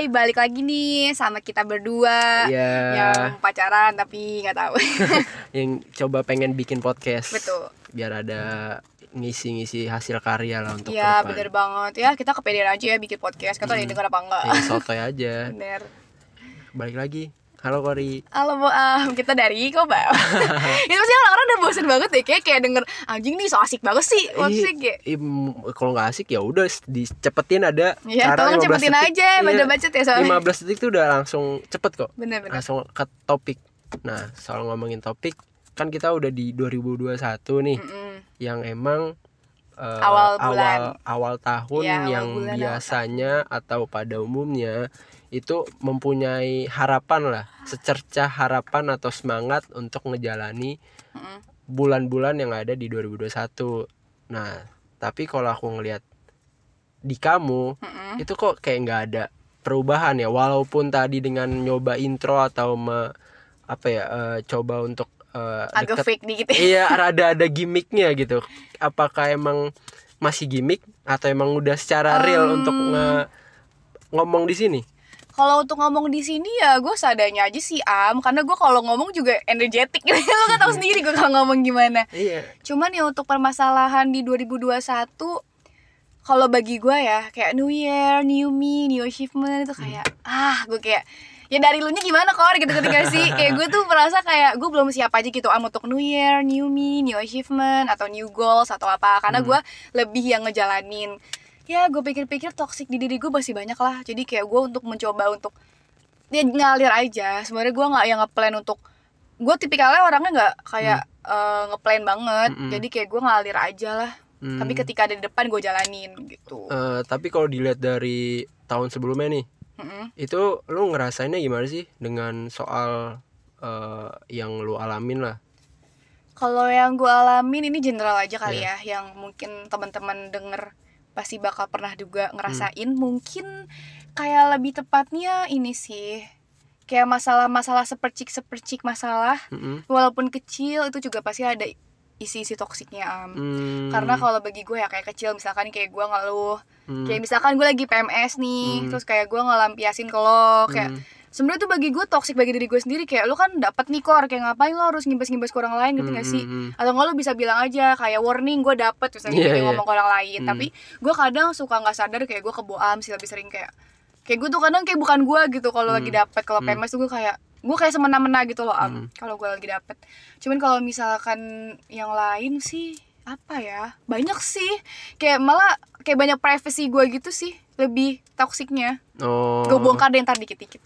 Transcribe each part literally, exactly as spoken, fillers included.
Hai, balik lagi nih sama kita berdua yeah. yang pacaran tapi nggak tahu. Yang coba pengen bikin podcast. Betul. Biar ada ngisi-ngisi hasil karya lah untuk Iya, kedepan. bener banget ya. Kita kepedean aja ya bikin podcast. Kata ada yang denger apa enggak? Iya, sotoy aja. Bener. Balik lagi. Halo Kori. Halo Boam, kita dari Koba. Itu pasti orang-orang udah bosan banget deh, kayak kayak denger anjing nih so asik banget sih. Maksudnya kayak kalau nggak asik ya udah dicepetin ada ya, cara tolong cepetin detik. aja, baca bacot ya soalnya. lima belas detik tuh udah langsung cepet kok. Bener-bener. Langsung ke topik. Nah, soal ngomongin topik, kan kita udah di dua ribu dua puluh satu nih. Mm-mm. Yang emang uh, awal bulan. awal awal tahun ya, awal yang bulan biasanya awal. Atau pada umumnya itu mempunyai harapan lah, secercah harapan atau semangat untuk ngejalani mm-hmm. bulan-bulan yang ada di dua ribu dua puluh satu. Nah, tapi kalau aku ngelihat di kamu mm-hmm. itu kok kayak nggak ada perubahan ya, walaupun tadi dengan nyoba intro atau me, apa ya uh, coba untuk uh, agak fake dikit. Iya, ada ada gimmicknya gitu. Apakah emang masih gimmick atau emang udah secara real um... untuk nge, ngomong di sini? Kalau untuk ngomong di sini ya gue seadanya aja sih Am, karena gue kalau ngomong juga energetik. Lo kan tahu sendiri gue kalau ngomong gimana. Iya. Cuman ya untuk permasalahan di dua ribu dua puluh satu, kalau bagi gue ya kayak New Year, New Me, New Achievement itu kayak hmm. ah gue kayak ya dari lu nya gimana kok gitu ketika sih kayak gue tuh merasa kayak gue belum siap aja gitu Am untuk New Year, New Me, New Achievement atau New Goals atau apa, karena hmm. gue lebih yang ngejalanin. Ya gue pikir-pikir toksik di diri gue masih banyak lah. Jadi kayak gue untuk mencoba untuk ya ngalir aja. Sebenarnya gue gak yang ngeplan untuk, gue tipikalnya orangnya gak kayak hmm. uh, ngeplan banget. hmm. Jadi kayak gue ngalir aja lah. hmm. Tapi ketika ada di depan gue jalanin gitu. uh, Tapi kalau dilihat dari tahun sebelumnya nih, hmm. itu lu ngerasainnya gimana sih dengan soal uh, yang lu alamin lah? Kalau yang gue alamin ini general aja kali yeah. ya. Yang mungkin teman-teman denger pasti bakal pernah juga ngerasain. hmm. Mungkin kayak lebih tepatnya ini sih, kayak masalah-masalah sepercik-sepercik masalah, hmm. walaupun kecil itu juga pasti ada isi-isi toksiknya Am. hmm. Karena kalau bagi gue ya kayak kecil, misalkan kayak gue ngeluh, hmm. kayak misalkan gue lagi P M S nih, hmm. terus kayak gue ngelampiasin ke lo, kayak hmm. sebenarnya tuh bagi gue toksik bagi diri gue sendiri. Kayak lo kan dapat nih Kor, kayak ngapain lo harus ngibas-ngibas ke orang lain gitu nggak sih? Mm-hmm. Atau nggak lo bisa bilang aja kayak warning gue dapet misalnya yeah, kayak yeah. ngomong ke orang lain. Mm. Tapi gue kadang suka nggak sadar kayak gue keboam sih, lebih sering kayak kayak gue tuh kadang kayak bukan gue gitu kalau mm. lagi dapet. Kalau mm. P M S tuh gue kayak gue kayak semena-mena gitu loh Am. Mm. Kalau gue lagi dapet. Cuman kalau misalkan yang lain sih apa ya, banyak sih kayak malah kayak banyak privacy gue gitu sih, lebih toksiknya. Oh. Gue bongkar deh ntar dikit-dikit.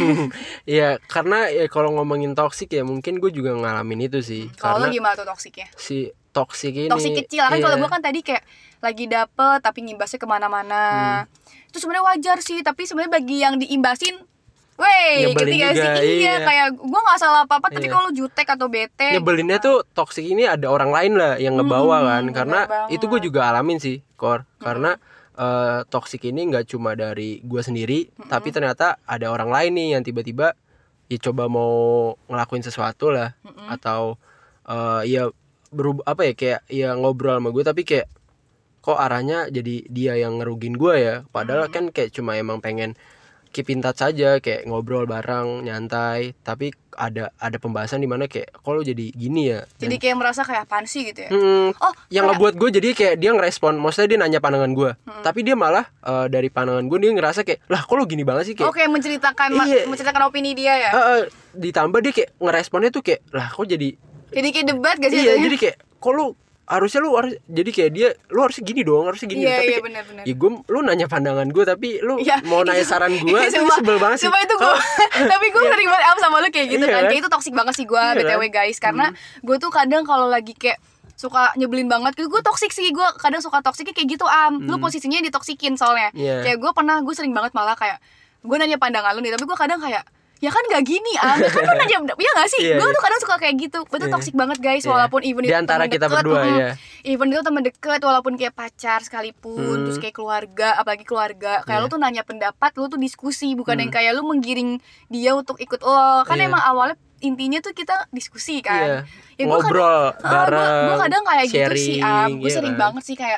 Iya, karena ya kalau ngomongin toksik ya mungkin gue juga ngalamin itu sih. Hmm, kalau lo gimana tuh toksiknya? Si toksik ini. Toksik kecil kan, iya. Kalau gue kan tadi kayak lagi dapet tapi ngimbasnya kemana-mana. Hmm. Itu sebenarnya wajar sih, tapi sebenarnya bagi yang diimbasin, wey, ketika sih iya, iya kayak gue nggak salah apa-apa, tapi iya. Kalau jutek atau bete. Nyebelinnya gitu. Tuh toksik ini ada orang lain lah yang ngebawa hmm, kan, karena itu gue juga alamin sih, Kor, hmm. karena Uh, toksik ini nggak cuma dari gue sendiri, mm-hmm. tapi ternyata ada orang lain nih yang tiba-tiba ya coba mau ngelakuin sesuatu lah, mm-hmm. atau uh, ya berubah apa ya kayak ya ngobrol sama gue tapi kayak kok arahnya jadi dia yang ngerugin gue ya, padahal mm-hmm. kan kayak cuma emang pengen keep in touch aja, kayak ngobrol bareng nyantai, tapi ada ada pembahasan di mana kayak kok lo jadi gini ya, jadi dan, kayak merasa kayak apaan sih gitu ya. hmm, oh yang kayak... ngebuat gue jadi kayak dia ngerespon, maksudnya dia nanya pandangan gue, hmm. tapi dia malah uh, dari pandangan gue dia ngerasa kayak lah kok lo gini banget sih, kayak oh kayak menceritakan iya, ma- menceritakan opini dia ya. uh, uh, ditambah dia kayak ngeresponnya tuh kayak lah kok jadi jadi kayak debat gak sih? Iya jadi kayak kok lo harusnya lu harus jadi kayak dia, lu harusnya gini dong, harusnya gini. Iya, tapi iya, bener, bener. Ya gue, lu nanya pandangan gue tapi lu ya, mau nanya saran gue, itu sebel banget sih. Cuma itu gue, tapi gue sering banget am sama lu kayak gitu iya, kan, kayak itu toksik banget sih gue, iya, B T W guys, karena hmm. gue tuh kadang kalau lagi kayak suka nyebelin banget, gue toksik sih, gue kadang suka toksiknya kayak gitu am, hmm. lu posisinya ditoksikin soalnya, yeah. kayak gue pernah, gue sering banget malah kayak gue nanya pandangan lu nih, tapi gue kadang kayak ya kan gak gini ah, ya kan lu nanya, ya gak sih? Yeah, gue yeah. tuh kadang suka kayak gitu, itu yeah. toksik banget guys, yeah. walaupun even di itu antara kita deket, berdua mm, ya. Even itu teman deket, walaupun kayak pacar sekalipun, hmm. terus kayak keluarga, apalagi keluarga, kayak yeah. lu tuh nanya pendapat, lu tuh diskusi, bukan hmm. yang kayak lu menggiring dia untuk ikut lo, kan yeah. emang awalnya intinya tuh kita diskusi kan, yeah. ya, ngobrol kadang, bareng, gue kadang kayak sharing, gitu sih am, gue yeah, sering kan? banget sih kayak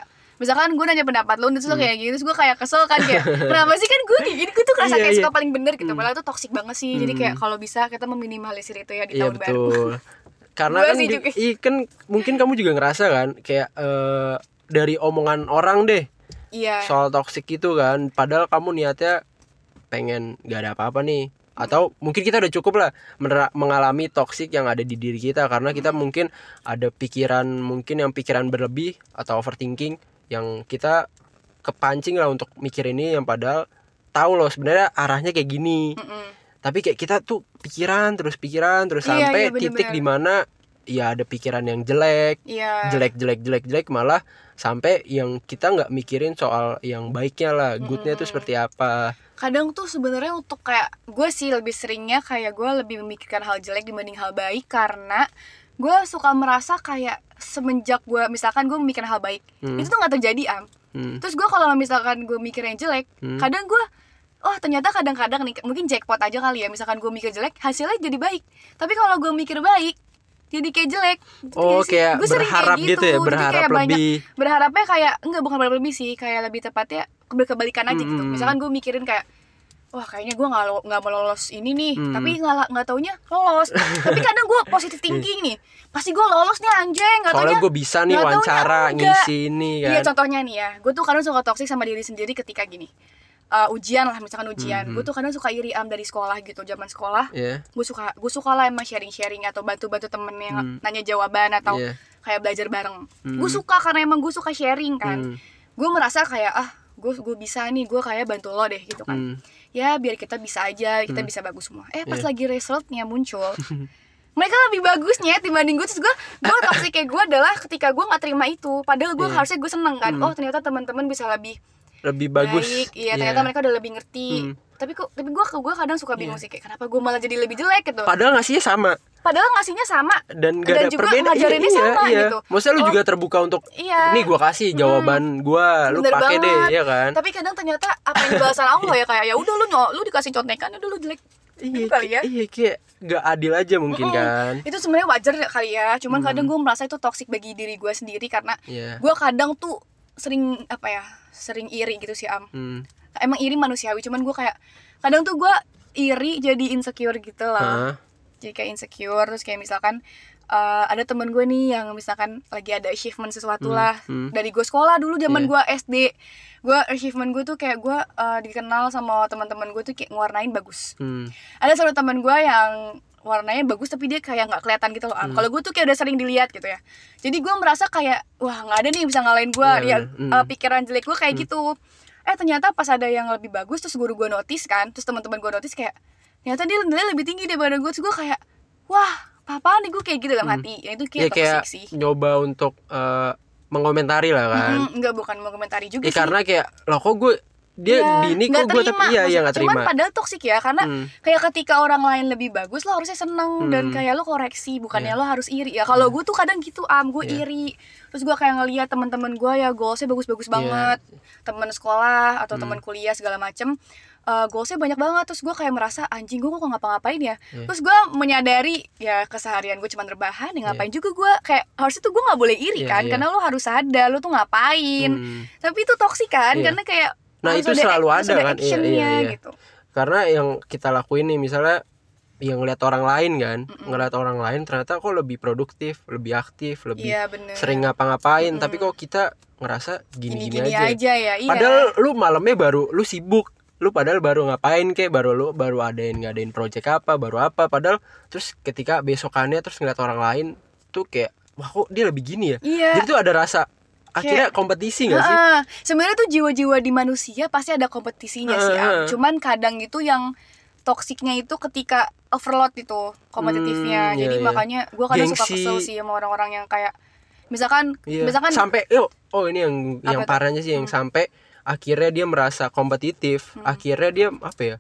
misalkan gue nanya pendapat lu terus lu kayak gitu, terus gue kayak kesel kan kayak kenapa sih kan gue nih gini, gue tuh kerasa Iya, kayak iya. suka paling bener gitu, Hmm. padahal itu toxic banget sih. Jadi kayak kalau bisa kita meminimalisir itu ya di Iya tahun baru. betul. Karena Gua kan sih di, juga. i, kan mungkin kamu juga ngerasa kan kayak eh, dari omongan orang deh Iya. soal toksik itu kan, padahal kamu niatnya pengen gak ada apa-apa nih, atau mungkin kita udah cukup lah menera- mengalami toksik yang ada di diri kita karena kita mungkin ada pikiran, mungkin yang pikiran berlebih atau overthinking yang kita kepancing lah untuk mikir ini yang padahal tahu loh sebenarnya arahnya kayak gini. Mm-mm. Tapi kayak kita tuh pikiran terus pikiran terus Iya, sampai iya, bener-bener. titik dimana ya ada pikiran yang jelek, Iya. jelek jelek jelek jelek malah sampai yang kita nggak mikirin soal yang baiknya lah, goodnya tuh seperti apa. Kadang tuh sebenarnya untuk kayak gue sih lebih seringnya kayak gue lebih memikirkan hal jelek dibanding hal baik, karena gue suka merasa kayak semenjak gue misalkan gue memikirkan hal baik, Hmm. itu tuh nggak terjadi am. Hmm. Terus gue kalau misalkan gue mikir yang jelek, Hmm. kadang gue oh ternyata kadang-kadang nih mungkin jackpot aja kali ya, misalkan gue mikir jelek hasilnya jadi baik, tapi kalau gue mikir baik jadi kayak jelek. Oh, kayak Gue sering berharap kayak gitu ya, Jadi berharap kayak banyak- lebih. berharapnya kayak enggak, bukan berharap lebih sih, kayak lebih tepatnya berkebalikan aja gitu. Hmm. Misalkan gue mikirin kayak wah kayaknya gue nggak nggak mau lolos ini nih, Hmm. tapi nggak nggak taunya lolos. Tapi kadang gue positive thinking nih, pasti gue lolos nih anjing, nggak Soalnya taunya gue bisa nih nggak taunya wawancara enggak. ngisi ini kan. Iya, contohnya nih ya, gue tuh kadang suka toksik sama diri sendiri ketika gini, uh, ujian lah, misalkan ujian, Mhm. gue tuh kadang suka iri am dari sekolah gitu, zaman sekolah, Iya. gue suka gue suka lah emang sharing sharing atau bantu bantu temen yang Hmm. nanya jawaban atau Iya. kayak belajar bareng. Hmm. Gue suka karena emang gue suka sharing kan, Hmm. gue merasa kayak ah gue gue bisa nih, gue kayak bantu lo deh gitu kan. Hmm. Ya biar kita bisa aja, kita Hmm. bisa bagus semua. Eh pas Iya. lagi resultnya muncul, mereka lebih bagusnya dibanding gue. Terus gue gue toxic kayak gue adalah ketika gue nggak terima itu, padahal gue Iya. harusnya gue seneng kan. Hmm. Oh ternyata teman-teman bisa lebih Lebih bagus. baik, iya Iya. ternyata mereka udah lebih ngerti. Hmm. Tapi kok tapi gue gue kadang suka bingung Iya. sih kayak kenapa gue malah jadi lebih jelek gitu. Padahal ngasihnya sama Padahal ngasihnya sama. dan gak Dan ada juga perbedaan. ngajarinnya iya, sama iya. gitu. Maksudnya lu Oh, juga terbuka untuk iya. nih gua kasih jawaban gua, lu Bener pakai deh, banget. ya kan? Tapi kadang ternyata apa yang dibalasan Allah ya kayak ya udah lu nyok, lu dikasih contekan udah lu jelek. Iya, Gitu kali ya. iya kayak gak adil aja mungkin Mm-mm. kan. Itu sebenarnya wajar kali ya, cuman Hmm. kadang gue merasa itu toksik bagi diri gue sendiri karena Iya. gue kadang tuh sering apa ya, sering iri gitu sih am. Hmm. Emang iri manusiawi, cuman gue kayak kadang tuh gue iri jadi insecure gitu lah. Hah? Jadi kayak insecure, terus kayak misalkan uh, ada temen gue nih yang misalkan lagi ada achievement sesuatu Hmm, lah hmm. dari gue sekolah dulu zaman Iya. gue S D, gue achievement gue tuh kayak gue uh, dikenal sama teman-teman gue tuh kayak ngewarnain bagus. Hmm. Ada satu teman gue yang warnanya bagus tapi dia kayak nggak kelihatan gitu loh am. Hmm. Kalau gue tuh kayak udah sering dilihat gitu ya, jadi gue merasa kayak wah nggak ada nih yang bisa ngalahin gue. Iya, Ya bener. Hmm. uh, pikiran jelek gue kayak gitu. Eh ternyata pas ada yang lebih bagus, terus guru gue notice kan, terus teman-teman gue notice kayak ternyata dia nilai lebih tinggi daripada gue. Terus gue kayak wah apa-apaan nih, gue kayak gitu dalam Hmm. hati. Ya itu Ya kayak kayak toxic sih. nyoba untuk eh, mengomentari lah kan. Mm-mm, enggak, bukan mau komentari juga Ya sih. karena kayak loh kok gue dia Iya, di ini nggak kok gue terima. tapi iya iya Maksud- nggak terima. Cuman padahal toksik ya, karena Hmm. kayak ketika orang lain lebih bagus lo harusnya seneng dan Hmm. kayak lo koreksi, bukannya Iya. lo harus iri ya. Kalau gue tuh kadang gitu am, gue Iya. iri. Terus gue kayak ngeliat teman-teman gue ya goalsnya bagus-bagus Iya. banget, teman sekolah atau Hmm. teman kuliah segala macem. Uh, goalsnya banyak banget. Terus gue kayak merasa anjing, gue kok ngapa-ngapain ya. Iya. Terus gue menyadari ya keseharian gue cuma rebahan, ya ngapain juga gue. Kayak harusnya tuh gue nggak boleh iri Iya, kan, iya. karena lo harus sadar lo tuh ngapain. Hmm. Tapi itu toksik kan, Iya. karena kayak Nah, harus itu selalu harus ada kan. Iya, actionnya iya, iya. gitu. Karena yang kita lakuin nih misalnya yang ngeliat orang lain kan, ngeliat orang lain ternyata kok lebih produktif, lebih aktif, lebih Iya bener. sering ngapa-ngapain, Mm-mm. tapi kok kita ngerasa gini-gini Gini-gini aja. aja, ya. Iya. Padahal lu malamnya baru lu sibuk, lu padahal baru ngapain kek, baru lu baru adain ngadain project apa, baru apa, padahal terus ketika besokannya terus ngeliat orang lain tuh kayak wah kok dia lebih gini ya. Iya. Jadi tuh ada rasa akhirnya kompetisi nggak sih? Heeh. Sebenarnya tuh jiwa-jiwa di manusia pasti ada kompetisinya sih. Am. Heeh. Cuman kadang itu yang toksiknya itu ketika overload itu kompetitifnya. Hmm, Jadi iya, iya. makanya gue kadang suka Gengsi. kesel sih sama orang-orang yang kayak misalkan Iya. misalkan Sampai yuk, oh ini yang Apa yang tuh? parahnya sih yang sampai akhirnya dia merasa kompetitif, Hmm. akhirnya dia apa ya?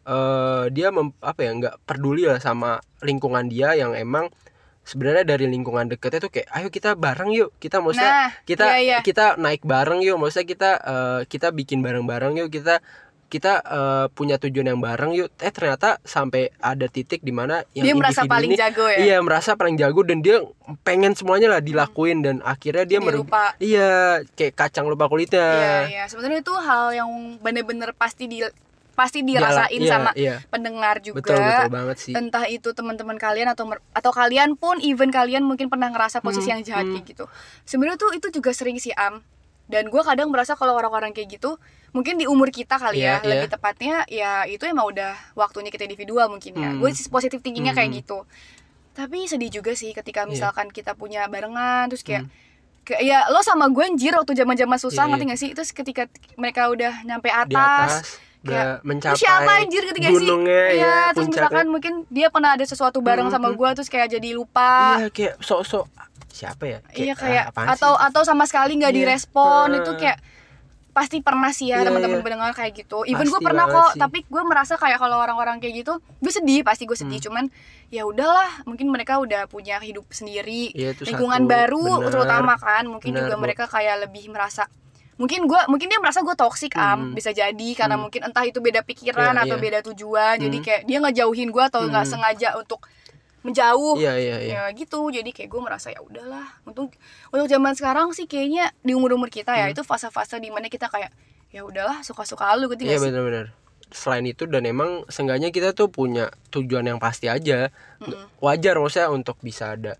eh dia mem, apa ya nggak peduli lah sama lingkungan dia yang emang sebenarnya dari lingkungan deketnya tuh kayak ayo kita bareng yuk, kita maksudnya Nah, kita iya, iya. kita naik bareng yuk, maksudnya kita eh, kita bikin bareng-bareng yuk, kita kita uh, punya tujuan yang bareng yuk. Eh ternyata sampai ada titik di mana yang dia merasa paling ini, jago ya. Iya, merasa paling jago dan dia pengen semuanya lah dilakuin hmm. dan akhirnya dia meru- lupa. Iya, kayak kacang lupa kulitnya. Iya, iya. Sebenarnya itu hal yang benar-benar pasti di pasti dirasain Yalah, iya, sama iya. pendengar juga. Betul, betul banget sih. Entah itu teman-teman kalian atau atau kalian pun even kalian mungkin pernah ngerasa posisi hmm, yang jahat hmm. kayak gitu. Sebenarnya tuh itu juga sering sih Am. Dan gue kadang merasa kalau orang-orang kayak gitu mungkin di umur kita kali yeah, ya yeah. lebih tepatnya ya itu emang udah waktunya kita individual mungkin ya. Hmm. Gue sih positif thinkingnya hmm. kayak gitu. Tapi sedih juga sih ketika misalkan yeah. kita punya barengan terus kayak hmm. Kayak ya lo sama gue anjir waktu zaman-zaman susah, yeah, ngerti gak sih? Terus ketika mereka udah nyampe atas, di atas kayak mencapai siapa anjir ketika gunungnya sih? ya, ya terus puncaknya. Misalkan mungkin dia pernah ada sesuatu bareng hmm, sama gue terus kayak jadi lupa. Iya, kayak sok-sok siapa ya? Kayak, iya kayak ah, atau sih? Atau sama sekali nggak yeah. direspon uh, itu kayak pasti pernah sih ya yeah, teman-teman yeah. pendengar kayak gitu. Even gue pernah kok, sih. Tapi gue merasa kayak kalau orang-orang kayak gitu, gue sedih, pasti gue sedih. Hmm. Cuman ya udahlah, mungkin mereka udah punya hidup sendiri, yeah, lingkungan satu. Baru, bener, terutama kan, mungkin bener, juga bu. Mereka kayak lebih merasa, mungkin gue, mungkin dia merasa gue toksik hmm. am, bisa jadi karena hmm. mungkin entah itu beda pikiran yeah, atau yeah. beda tujuan, hmm. jadi kayak dia ngejauhin gue atau nggak hmm. sengaja untuk menjauh, iya, iya, iya. ya gitu. Jadi kayak gue merasa ya udahlah. Untuk untuk zaman sekarang sih kayaknya di umur umur kita ya hmm. itu fase-fase dimana kita kayak ya udahlah suka-suka lu gitu. Iya benar-benar. Selain itu dan emang seenggaknya kita tuh punya tujuan yang pasti aja. Mm-hmm. Wajar maksudnya untuk bisa ada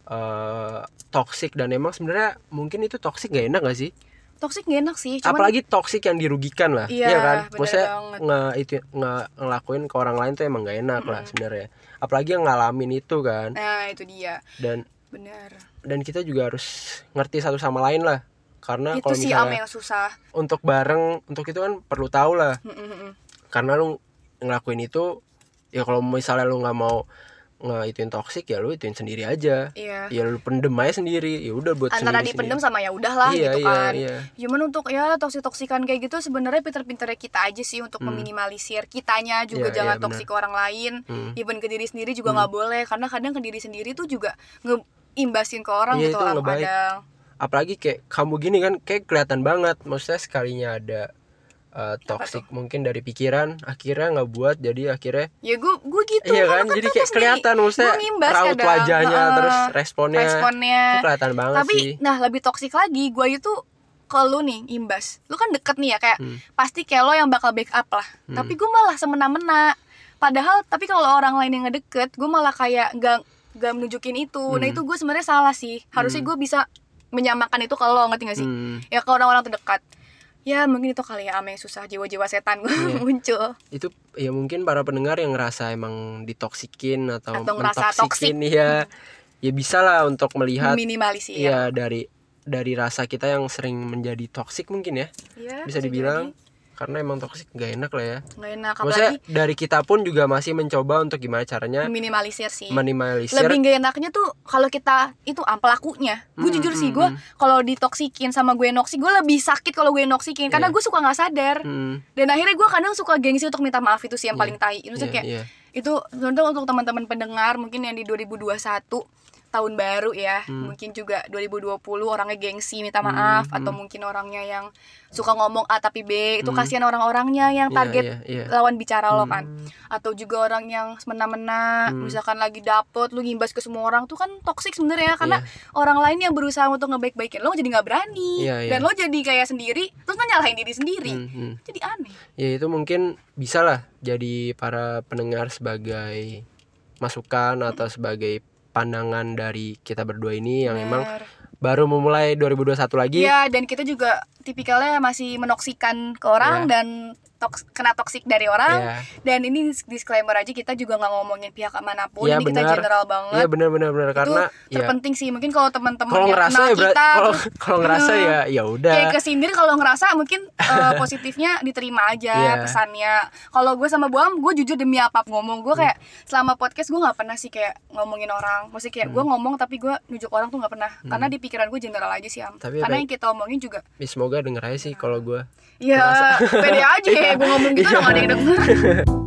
uh, toxic dan emang sebenarnya mungkin itu toxic gak enak gak sih? Toxic gak enak sih. Cuman, apalagi toxic yang dirugikan lah, iya, ya kan? Maksudnya nge itu nge ngelakuin ke orang lain tuh emang gak enak mm-hmm. lah sebenarnya. Apalagi yang ngalamin itu kan. Nah itu dia. Dan benar. Dan kita juga harus ngerti satu sama lain lah. Karena itu kalau sih misalnya yang susah. Untuk bareng, untuk itu kan perlu tahu lah. Mm-hmm. Karena lu ngelakuin itu, ya kalau misalnya lu nggak mau nge-ituin toksik ya lu ituin sendiri aja. Iya. Ya lu pendem aja sendiri. Ya udah buat antara sendiri. Antara dipendem sama ya udahlah iya, gitu iya, kan. Iya. Cuman untuk ya toksik-toksikan kayak gitu sebenarnya pinter-pinternya kita aja sih untuk hmm. meminimalisir kitanya juga yeah, jangan yeah, toksik ke orang lain. Hmm. Even ke diri sendiri juga nggak hmm. boleh karena kadang ke diri sendiri tuh juga ngeimbasin ke orang yeah, gitu lah kadang. Apalagi kayak kamu gini kan kayak kelihatan banget. Maksudnya sekalinya ada Uh, toksik mungkin dari pikiran akhirnya nggak buat jadi akhirnya ya gue gue gitu iya kan, kan jadi kayak kelihatan maksudnya raut kadang. Wajahnya uh, terus responnya responnya itu kelihatan banget tapi, sih. Nah lebih toksik lagi gue itu kalau lu nih imbas lu kan deket nih ya kayak hmm. pasti kayak lo yang bakal backup lah hmm. tapi gue malah semena-mena padahal tapi kalau orang lain yang ngedeket gue malah kayak nggak nggak menunjukin itu hmm. nah itu gue sebenarnya salah sih harusnya hmm. gue bisa menyamakan itu kalau ngerti nggak sih hmm. ya ke orang-orang terdekat. Ya mungkin itu kali ya ama yang susah jiwa-jiwa setan gue yeah. muncul. Itu ya mungkin para pendengar yang ngerasa emang ditoksikin atau, atau mentoksikin ya ya bisa lah untuk melihat minimalisir ya dari dari rasa kita yang sering menjadi toksik mungkin ya, ya bisa dibilang jadi. Karena emang toksik gak enak lah ya. Gak enak maksudnya apalagi dari kita pun juga masih mencoba untuk gimana caranya minimalisir sih. Minimalisir. Lebih gak enaknya tuh kalau kita itu am pelakunya. Gue hmm, jujur hmm, sih gue hmm. kalau ditoksikin sama gue noksik gue lebih sakit kalau gue noksikin yeah. karena gue suka nggak sadar. Hmm. Dan akhirnya gue kadang suka gengsi untuk minta maaf itu sih yang yeah. paling tai. Itu yeah, kayak yeah. itu contoh untuk teman-teman pendengar mungkin yang di dua ribu dua puluh satu tahun baru ya hmm. mungkin juga dua ribu dua puluh orangnya gengsi minta maaf hmm, atau hmm. mungkin orangnya yang suka ngomong A tapi B itu hmm. kasihan orang-orangnya yang target yeah, yeah, yeah. lawan bicara hmm. lo kan atau juga orang yang semena-mena hmm. misalkan lagi dapet lu ngimbas ke semua orang tuh kan toksik sebenarnya karena yeah. orang lain yang berusaha untuk ngebaik-baikin lo jadi nggak berani yeah, yeah. dan lo jadi kayak sendiri terus nyalahin diri sendiri hmm, hmm. jadi aneh ya itu mungkin bisa lah jadi para pendengar sebagai masukan hmm. atau sebagai pandangan dari kita berdua ini yang emang baru memulai dua ribu dua puluh satu lagi. Iya, dan kita juga tipikalnya masih menoksikan ke orang ya. Dan toks, kena toksik dari orang ya. Dan ini disclaimer aja kita juga nggak ngomongin pihak manapun ya, ini bener. Kita general banget. Iya benar benar benar karena itu terpenting ya. Sih mungkin kalau teman-teman kalau ngerasa ya kita kalau kalau ngerasa uh, ya ya udah. Kayak kesindir kalau ngerasa mungkin uh, positifnya diterima aja ya. Pesannya. Kalau gue sama Buam gue jujur demi apa ngomong gue kayak hmm. selama podcast gue nggak pernah sih kayak ngomongin orang. Maksudnya kayak hmm. gue ngomong tapi gue nunjuk orang tuh nggak pernah hmm. karena di pikiran gue general aja sih am. Tapi karena baik. Yang kita omongin juga. Ya, semoga denger aja sih kalau gue. Iya, pede aja ya gue ngomong gitu nggak ada yang denger.